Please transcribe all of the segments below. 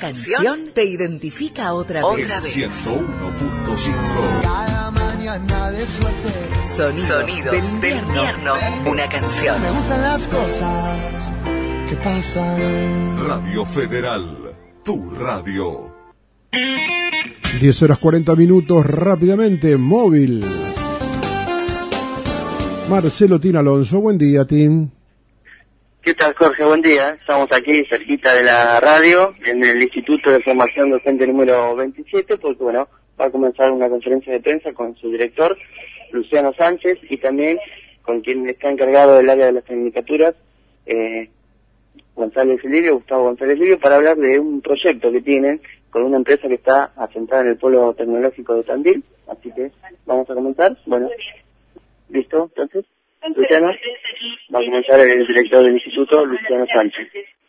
canción te identifica otra vez. 101.5. Cada mañana de suerte. Sonidos del invierno. Una canción. Me gustan las cosas que pasan. Radio Federal, tu radio. 10:40, rápidamente, móvil. Marcelo Tin Alonso, buen día, Tin. ¿Qué tal, Jorge? Buen día. Estamos aquí cerquita de la radio, en el Instituto de Formación Docente número 27, porque bueno, va a comenzar una conferencia de prensa con su director, Luciano Sánchez, y también con quien está encargado del área de las tecnicaturas, Gustavo González Livio, para hablar de un proyecto que tienen con una empresa que está asentada en el Polo Tecnológico de Tandil. Así que vamos a comenzar. Bueno, ¿listo? Entonces, Luciano, va a comenzar el director del instituto, Luciano Sánchez.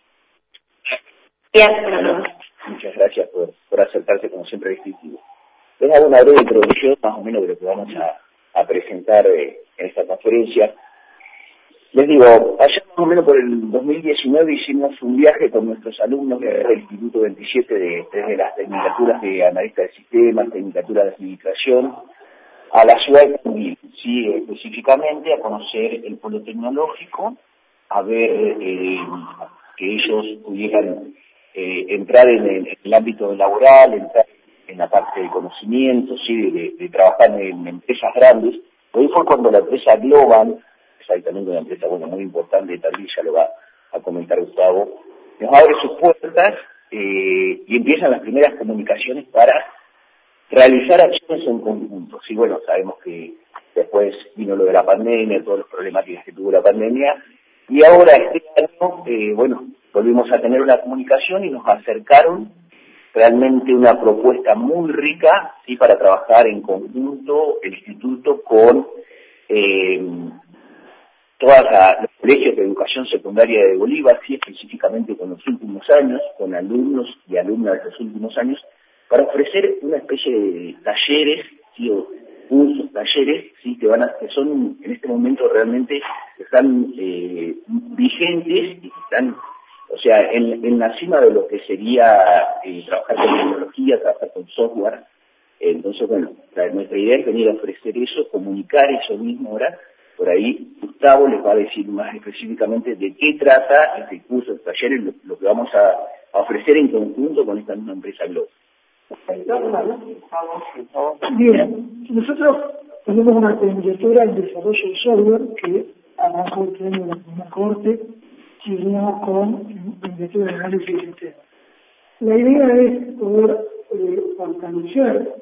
Muchas gracias por acercarse como siempre distintivo. Les hago una breve introducción más o menos de lo que vamos a presentar en esta conferencia. Les digo, allá más o menos por el 2019 hicimos un viaje con nuestros alumnos del Instituto 27 desde las tecnicaturas de analista de sistemas, tecnicaturas de administración, a la ciudad de Tandil, sí, específicamente a conocer el polo tecnológico, a ver que ellos pudieran entrar en el ámbito laboral, entrar en la parte de conocimiento, sí, de trabajar en empresas grandes. Hoy fue cuando la empresa Globant, exactamente una empresa muy importante de Tandil, ya lo va a comentar Gustavo, nos abre sus puertas y empiezan las primeras comunicaciones para realizar acciones en conjunto. Sí, bueno, sabemos que después vino lo de la pandemia, todas las problemáticas que tuvo la pandemia, y ahora este año, volvimos a tener una comunicación y nos acercaron realmente una propuesta muy rica, sí, para trabajar en conjunto el instituto con todos los colegios de educación secundaria de Bolívar, sí, específicamente con los últimos años, con alumnos y alumnas de los últimos años, para ofrecer una especie de talleres, ¿sí? O cursos, talleres, ¿sí? que son en este momento realmente están vigentes y están, o sea, en la cima de lo que sería trabajar con tecnología, trabajar con software. Entonces, bueno, nuestra idea es venir a ofrecer eso, comunicar eso mismo ahora. Por ahí Gustavo les va a decir más específicamente de qué trata este curso, este taller, lo que vamos a ofrecer en conjunto con esta misma empresa Globo. Bien, nosotros tenemos una tecnicatura en desarrollo de software que arrancó este año la primera corte, seguimos con tecnicatura de análisis de sistemas. La idea es poder fortalecer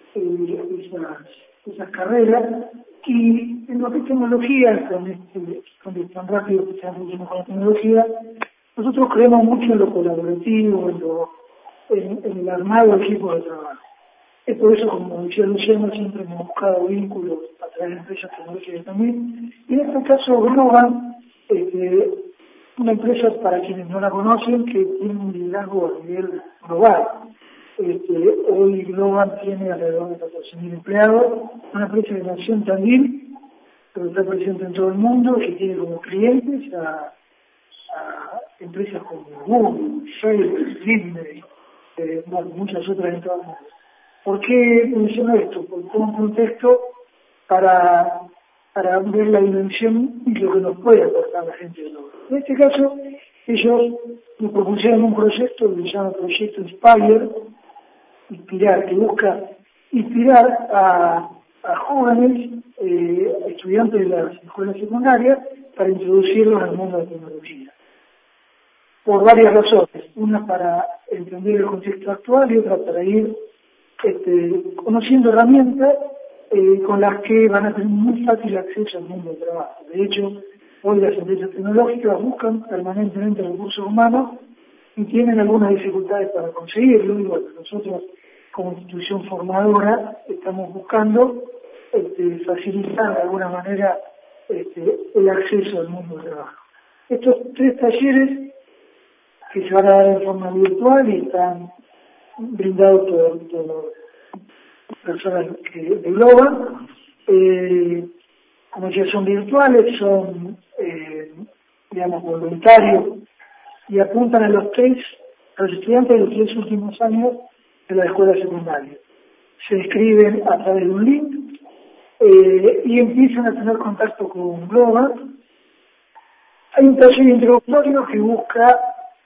esas carreras y en lo que es tecnología, con tan rápido que se ha hecho con la tecnología, nosotros creemos mucho en lo colaborativo, en el armado del equipo de trabajo. Es por eso, como decía Luciano, siempre hemos buscado vínculos a través de empresas tecnológicas también. Y en este caso, Globant, una empresa, para quienes no la conocen, que tiene un liderazgo a nivel global. Hoy Globant tiene alrededor de 14.000 empleados, una empresa de nació en Tandil, pero está presente en todo el mundo, que tiene como clientes a empresas como Google, Facebook, Disney, muchas otras en todo el mundo. ¿Por qué menciono esto? Porque es un contexto para ver la dimensión y lo que nos puede aportar la gente de Globant. En este caso, ellos nos propusieron un proyecto que se llama Proyecto Inspire, que busca inspirar a jóvenes estudiantes de las escuelas secundarias para introducirlos al mundo de la tecnología. Por varias razones. Una para entender el contexto actual y otra para ir conociendo herramientas con las que van a tener muy fácil acceso al mundo del trabajo. De hecho, hoy las empresas tecnológicas buscan permanentemente recursos humanos y tienen algunas dificultades para conseguirlo. Y bueno, nosotros como institución formadora estamos buscando facilitar de alguna manera el acceso al mundo del trabajo. Estos 3 talleres que se van a dar en forma virtual y están brindados por personas de Globant, como ya son virtuales, son voluntarios y apuntan a los 3 a los estudiantes de los 3 últimos años de la escuela secundaria. Se inscriben a través de un link y empiezan a tener contacto con Globant. Hay un taller introductorio que busca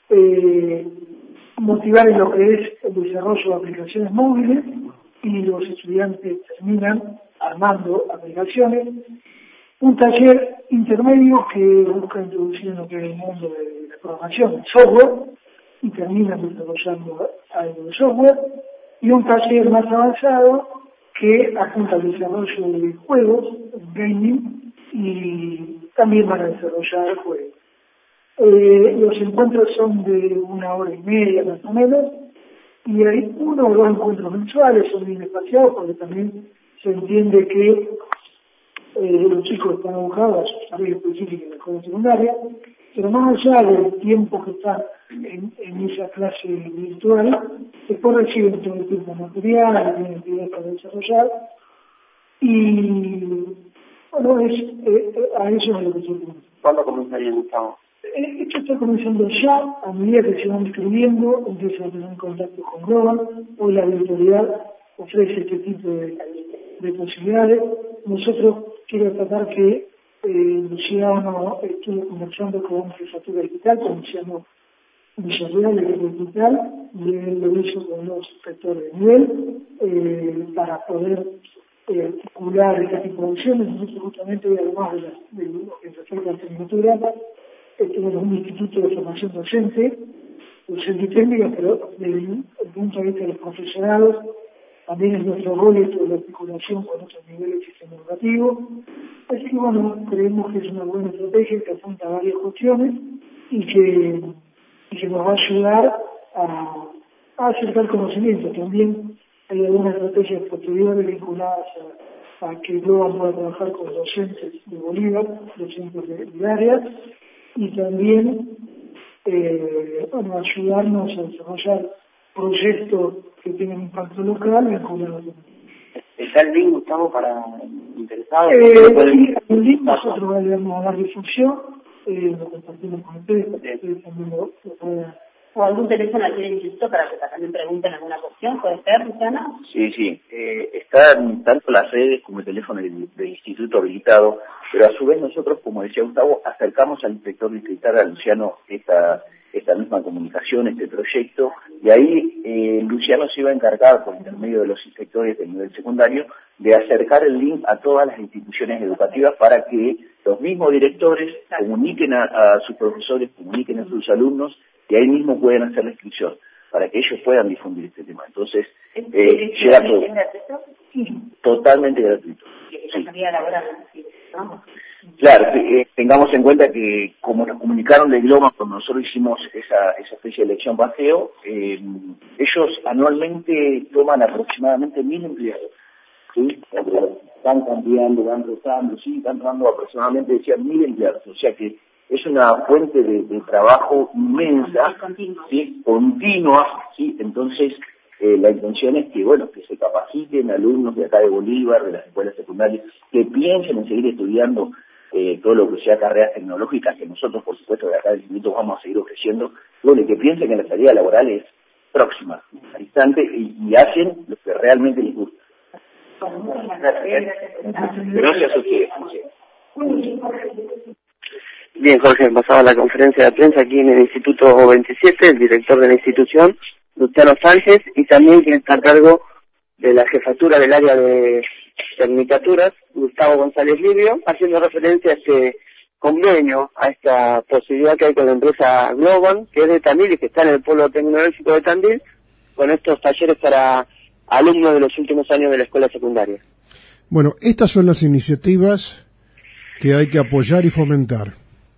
motivar en lo que es el desarrollo de aplicaciones móviles, y los estudiantes terminan armando aplicaciones. Un taller intermedio que busca introducir en lo que es el mundo de la programación, el software, y terminan desarrollando algo de software. Y un taller más avanzado que apunta al desarrollo de juegos, gaming, y también van a desarrollar juegos. Los encuentros son de 1 hora y media más o menos, y hay 1 o 2 encuentros mensuales, son bien espaciados porque también se entiende que los chicos están abocados a sus tareas específicas en la escuela secundaria, pero más allá del tiempo que están en esa clase virtual, después reciben todo el tiempo material, tienen actividades para desarrollar, y bueno, a eso es lo que se entiende. ¿Cuándo comenzarían, Gustavo? Esto está comenzando ya, a medida que se van escribiendo, empiezan a tener contacto con Globant. Hoy la virtualidad ofrece este tipo de posibilidades. Nosotros quiero tratar que Luciano estuvo conversando con Jefatura Digital, con Luciano Villarreal de Digital, y él lo hizo con los inspectores de nivel para poder articular este tipo de acciones. Nosotros justamente, además de lo que respecta a la tecnicatura, tenemos un instituto de formación docente y técnica, pero desde el punto de vista de los profesionados, también es nuestro rol esto de la articulación con otros niveles del sistema educativo. Así que bueno, creemos que es una buena estrategia que apunta a varias cuestiones y que nos va a ayudar a acercar conocimiento. También hay algunas estrategias posteriores vinculadas a que Globant pueda trabajar con docentes de Bolívar, docentes de áreas, y también ayudarnos a desarrollar proyectos que tengan impacto local vinculados. ¿Está el link, Gustavo, para interesados? El link nosotros vamos a dar difusión, lo compartimos con ustedes, también lo pueden. ¿O algún teléfono aquí del instituto para que también pregunten alguna cuestión? ¿Puede ser, Luciana? Sí. Están tanto las redes como el teléfono del instituto habilitado, pero a su vez nosotros, como decía Gustavo, acercamos al inspector distrital, a Luciano, esta misma comunicación, este proyecto, y ahí Luciano se iba a encargar, por intermedio de los inspectores del nivel secundario, de acercar el link a todas las instituciones educativas para que los mismos directores comuniquen a sus profesores, comuniquen a sus alumnos, y ahí mismo pueden hacer la inscripción, para que ellos puedan difundir este tema. Entonces, llega todo. ¿Es gratuito? Totalmente gratuito. Sí. Claro, tengamos en cuenta que como nos comunicaron de Globant cuando nosotros hicimos esa especie de elección paseo, ellos anualmente toman aproximadamente 1.000 empleados. ¿Sí? Están cambiando, van rotando, sí, están tomando aproximadamente, decían, 1.000 empleados. O sea que es una fuente de trabajo inmensa, ¿sí? Continua, ¿sí? Entonces, la intención es que, que se capaciten alumnos de acá de Bolívar, de las escuelas secundarias, que piensen en seguir estudiando todo lo que sea carreras tecnológicas, que nosotros, por supuesto, de acá del instituto vamos a seguir ofreciendo, que piensen que la salida laboral es próxima, al instante, y hacen lo que realmente les gusta. Gracias a ustedes. Bien, Jorge, pasaba la conferencia de prensa aquí en el Instituto 27, el director de la institución, Luciano Sánchez, y también quien está a cargo de la jefatura del área de tecnicaturas, Gustavo González Livio, haciendo referencia a este convenio, a esta posibilidad que hay con la empresa Globant, que es de Tandil y que está en el Polo Tecnológico de Tandil, con estos talleres para alumnos de los últimos años de la escuela secundaria. Bueno, estas son las iniciativas que hay que apoyar y fomentar,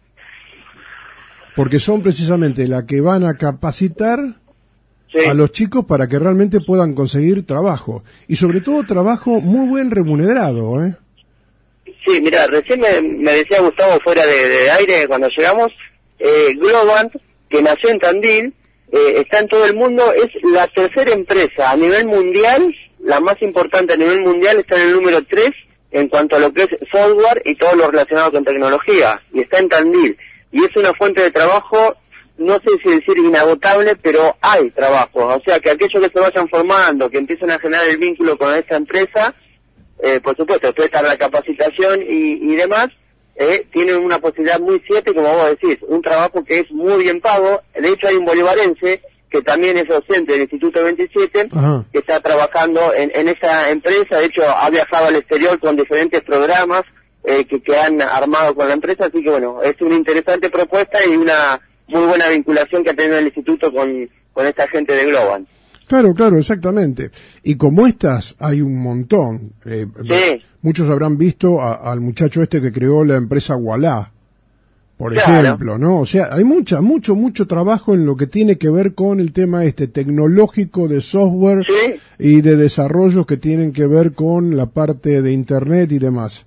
porque son precisamente las que van a capacitar a los chicos para que realmente puedan conseguir trabajo, y sobre todo trabajo muy buen remunerado, ¿eh? Sí, mira, recién me decía Gustavo fuera de aire cuando llegamos, Globant, que nació en Tandil, está en todo el mundo, es la tercera empresa a nivel mundial, la más importante a nivel mundial, está en el número 3 en cuanto a lo que es software y todo lo relacionado con tecnología, y está en Tandil, y es una fuente de trabajo no sé si decir inagotable, pero hay trabajo. O sea, que aquellos que se vayan formando, que empiecen a generar el vínculo con esta empresa, por supuesto, después está la capacitación y demás, tienen una posibilidad muy cierta, y como vos decís, un trabajo que es muy bien pago. De hecho, hay un bolivarense que también es docente del Instituto 27, Ajá. que está trabajando en esa empresa. De hecho, ha viajado al exterior con diferentes programas que han armado con la empresa, así que bueno, es una interesante propuesta y una muy buena vinculación que ha tenido el instituto con esta gente de Globant. Claro, exactamente. Y como estas hay un montón. Sí. Muchos habrán visto al muchacho este que creó la empresa Wallah, por ejemplo, ¿no? O sea, hay mucho trabajo en lo que tiene que ver con el tema tecnológico de software ¿Sí? y de desarrollos que tienen que ver con la parte de internet y demás.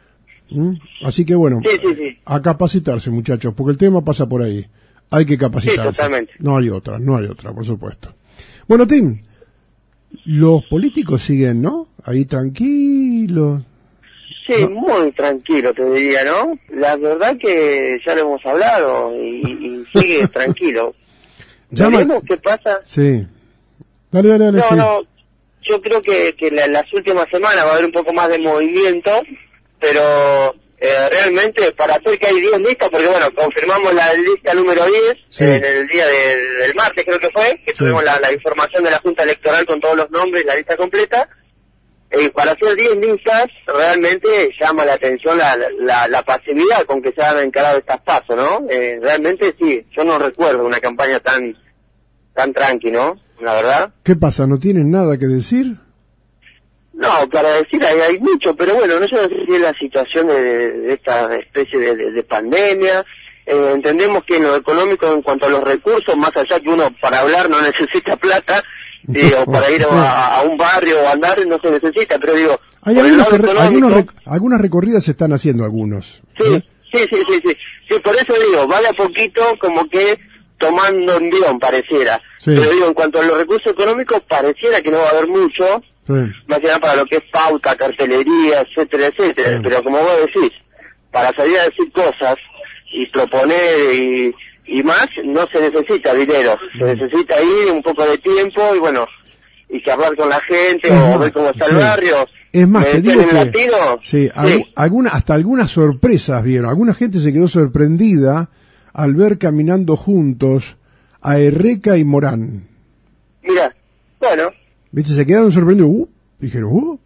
Así que bueno, sí. A capacitarse, muchachos, porque el tema pasa por ahí. Hay que capacitarse. Sí, totalmente. No hay otra, por supuesto. Bueno, Tim, los políticos siguen, ¿no? Ahí tranquilos. Sí, ¿no? Muy tranquilo, te diría, ¿no? La verdad que ya lo hemos hablado y sigue tranquilo. ¿Veremos qué pasa? Sí. Dale. No, yo creo que las últimas semanas va a haber un poco más de movimiento, pero realmente para hacer que hay 10 listas, porque bueno, confirmamos la lista número 10 sí. En el día del martes, creo que fue, que sí. Tuvimos la información de la Junta Electoral con todos los nombres, la lista completa. Para hacer 10 listas, realmente llama la atención la pasividad con que se han encarado estas pasos, ¿no? Realmente sí, yo no recuerdo una campaña tan tranqui, ¿no? La verdad. ¿Qué pasa? ¿No tienen nada que decir? No, para decir hay mucho, pero bueno, no sé si es la situación de esta especie de pandemia. Entendemos que en lo económico, en cuanto a los recursos, más allá que uno para hablar no necesita plata, o para ir a un barrio o andar no se necesita, pero digo... Hay algunas recorridas se están haciendo algunos. Sí, por eso digo, va de a poquito como que tomando envión, pareciera. Sí. Pero digo, en cuanto a los recursos económicos, pareciera que no va a haber mucho. Sí. Más que nada para lo que es pauta, cartelería, etcétera. Sí. Pero como vos decís, para salir a decir cosas y proponer y más, no se necesita dinero, se necesita ir un poco de tiempo y bueno, y que hablar con la gente o ver cómo está el barrio. Es más, te digo que hasta algunas sorpresas vieron, alguna gente se quedó sorprendida al ver caminando juntos a Erreca y Morán. Mira, bueno. ¿Viste? Se quedaron sorprendidos, dijeron,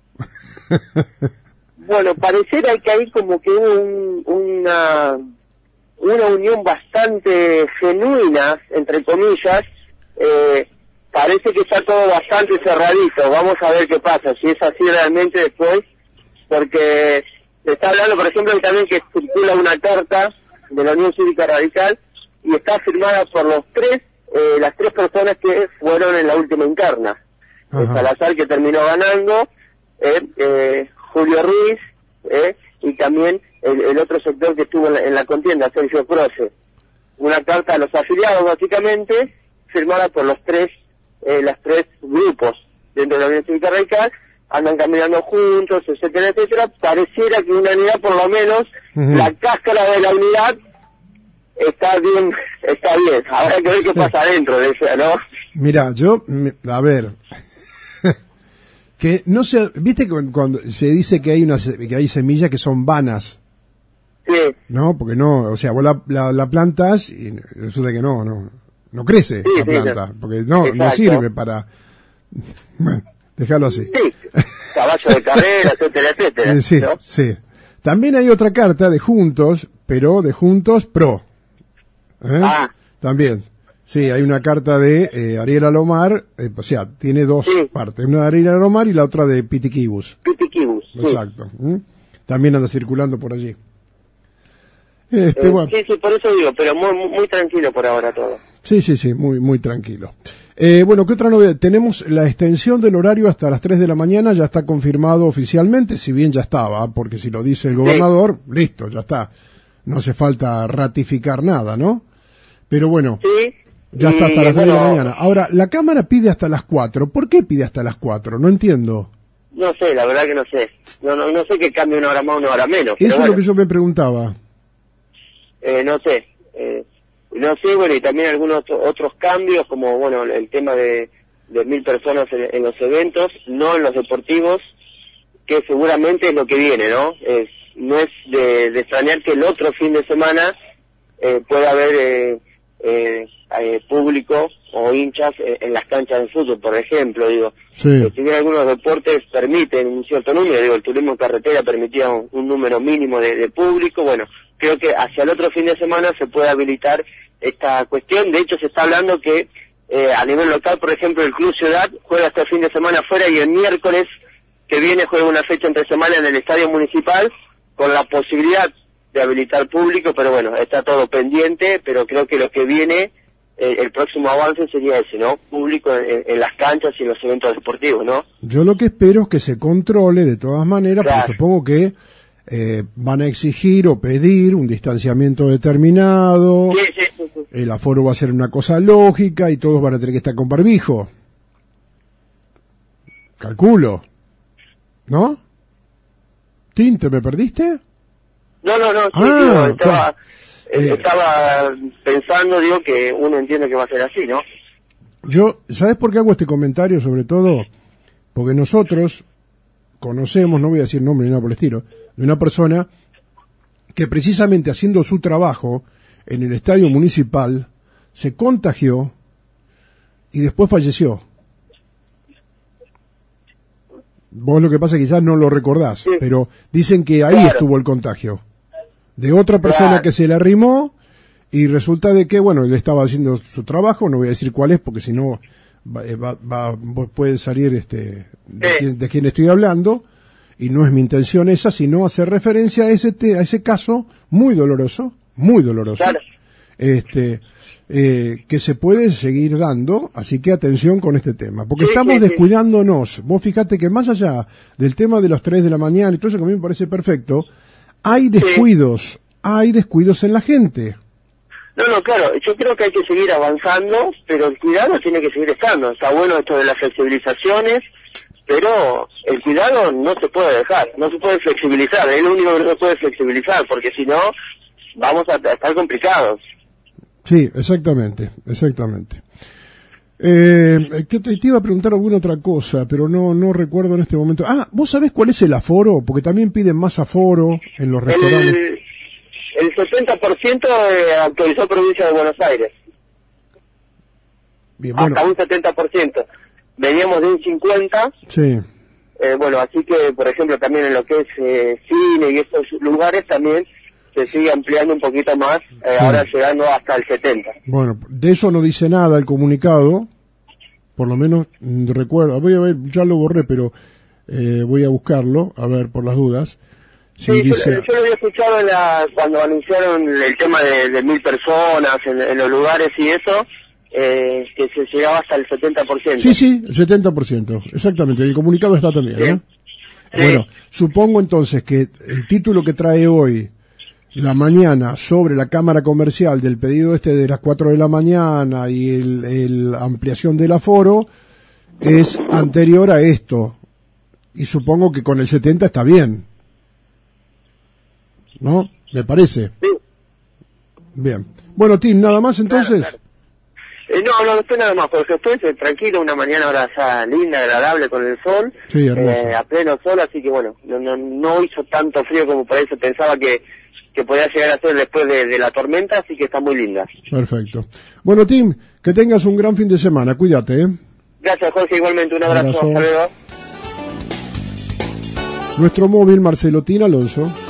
Bueno, pareciera que hay como que una unión bastante genuina, entre comillas. Parece que está todo bastante cerradito. Vamos a ver qué pasa, si es así realmente después, porque se está hablando, por ejemplo, también que circula una carta de la Unión Cívica Radical y está firmada por las tres personas que fueron en la última interna. Salazar, que terminó ganando, Julio Ruiz, y también el otro sector que estuvo en la contienda, Sergio Croce. Una carta a los afiliados, básicamente, firmada por los tres grupos dentro de la Unión Cívica Radical, andan caminando juntos, etcétera. Pareciera que unanimidad, por lo menos, la cáscara de la unidad está bien. Habrá que ver qué pasa adentro de eso, ¿no? Mira, a ver, que no sé, viste cuando se dice que hay semillas que son vanas. Sí. No, porque no, o sea, vos la plantas y resulta que no crece la planta, porque no sirve para... Bueno, déjalo así. Sí, caballo de carrera, etcétera. Sí, ¿no? Sí. También hay otra carta de Juntos, pero de Juntos Pro. También. Sí, hay una carta de Ariel Alomar, o sea, tiene dos partes, una de Ariel Alomar y la otra de Pitiquibus. Exacto. También anda circulando por allí. Bueno. Sí, por eso digo, pero muy tranquilo por ahora todo. Sí, muy tranquilo. Bueno, ¿qué otra novedad? Tenemos la extensión del horario hasta las 3 de la mañana, ya está confirmado oficialmente, si bien ya estaba, porque si lo dice el gobernador, listo, ya está. No hace falta ratificar nada, ¿no? Pero bueno, ya está hasta las 3 de la mañana. Ahora, la Cámara pide hasta las 4. ¿Por qué pide hasta las 4? No entiendo. No sé, la verdad que no sé. No sé que cambie una hora más, una hora menos. Eso es lo que yo me preguntaba. No sé. No sé, bueno, y también algunos otros cambios, como, bueno, el tema de 1.000 personas en los eventos, no en los deportivos, que seguramente es lo que viene, ¿no? No es de extrañar que el otro fin de semana pueda haber público o hinchas en las canchas de fútbol, por ejemplo, digo. Sí. Si bien algunos deportes permiten un cierto número, digo, el turismo en carretera permitía un número mínimo de público, bueno, creo que hacia el otro fin de semana se puede habilitar esta cuestión. De hecho, se está hablando que a nivel local, por ejemplo, el Club Ciudad juega este fin de semana afuera y el miércoles que viene juega una fecha entre semana en el Estadio Municipal con la posibilidad de habilitar público, pero bueno, está todo pendiente, pero creo que lo que viene, el próximo avance sería ese, ¿no? Público en las canchas y en los eventos deportivos, ¿no? Yo lo que espero es que se controle de todas maneras, Claro. porque supongo que van a exigir o pedir un distanciamiento determinado, Sí. el aforo va a ser una cosa lógica y todos van a tener que estar con barbijo. Calculo. ¿No? ¿Tinte, me perdiste? No, sí, Ah, digo, claro. estaba pensando, digo, que uno entiende que va a ser así, ¿no? Yo, ¿sabes por qué hago este comentario? Sobre todo, porque nosotros conocemos, no voy a decir nombre ni nada por el estilo, de una persona que precisamente haciendo su trabajo en el estadio municipal se contagió y después falleció. Vos lo que pasa quizás no lo recordás, Sí. pero dicen que ahí Claro. estuvo el contagio. De otra persona Claro. que se le arrimó y resulta de que, bueno, él estaba haciendo su trabajo, no voy a decir cuál es porque si no puede salir de quién estoy hablando, y no es mi intención esa, sino hacer referencia a ese caso muy doloroso, Claro. que se puede seguir dando, así que atención con este tema, porque Sí, estamos sí. descuidándonos. Vos fíjate que más allá del tema de los 3 de la mañana y todo eso que a mí me parece perfecto, hay descuidos en la gente. No, claro, yo creo que hay que seguir avanzando, pero el cuidado tiene que seguir estando. Está bueno esto de las flexibilizaciones, pero el cuidado no se puede dejar, no se puede flexibilizar, es lo único que no se puede flexibilizar, porque si no, vamos a estar complicados. Sí, exactamente. Que te iba a preguntar alguna otra cosa, pero no recuerdo en este momento. Ah, ¿vos sabés cuál es el aforo? Porque también piden más aforo en los restaurantes. El 70% actualizó Provincia de Buenos Aires, Bien, bueno, hasta un 70%. Veníamos de un 50%. sí. Bueno, así que, por ejemplo, también en lo que es cine y esos lugares también se sigue ampliando un poquito más, ahora llegando hasta el 70%. Bueno, de eso no dice nada el comunicado, por lo menos recuerdo. Voy a ver, ya lo borré, pero voy a buscarlo, a ver, por las dudas. Si Sí, dice... yo lo había escuchado cuando anunciaron el tema de 1.000 personas en los lugares y eso, que se llegaba hasta el 70%. Sí, el 70%, exactamente, el comunicado está también, Bien. ¿no? Bueno, supongo entonces que el título que trae hoy la mañana sobre la cámara comercial del pedido de las 4 de la mañana y el ampliación del aforo es anterior a esto, y supongo que con el 70 está bien, ¿no? Me parece. Sí. Bien. Bueno, Tim, ¿nada más entonces? Claro. No, estoy nada más, porque estoy tranquilo, una mañana ahora ya linda, agradable con el sol, Sí, hermoso. a pleno sol, así que bueno, no hizo tanto frío como por eso pensaba que podía llegar a ser después de la tormenta, así que está muy linda. Perfecto. Bueno, Tim, que tengas un gran fin de semana, cuídate, ¿eh? Gracias, Jorge, igualmente, un abrazo, Abrazo. hasta luego. Nuestro móvil, Marcelo Tina Alonso.